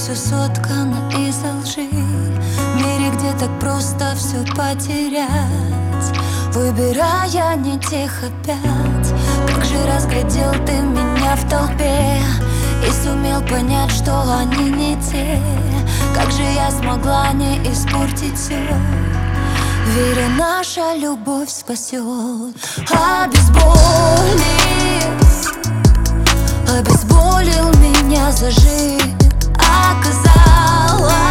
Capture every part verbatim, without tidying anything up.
все соткано из лжи, в мире, где так просто все потерять, выбирая не тех опять. Как же разглядел ты меня в толпе и сумел понять, что они не те. Как же я смогла не испортить все, веря, наша любовь спасет. Обезболил, обезболил меня зажив. Оказалось,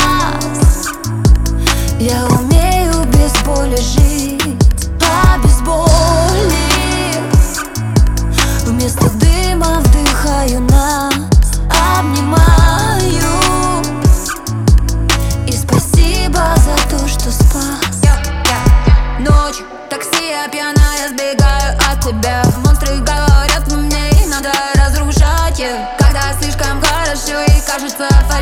я умею без боли жить. Обезболил, вместо дыма вдыхаю нас, обнимаю. И спасибо за то, что спас. Ночью, такси, я пьяная, сбегаю от тебя. Монстры говорят, но мне их надо разрушать, yeah. Когда слишком хорошо и кажется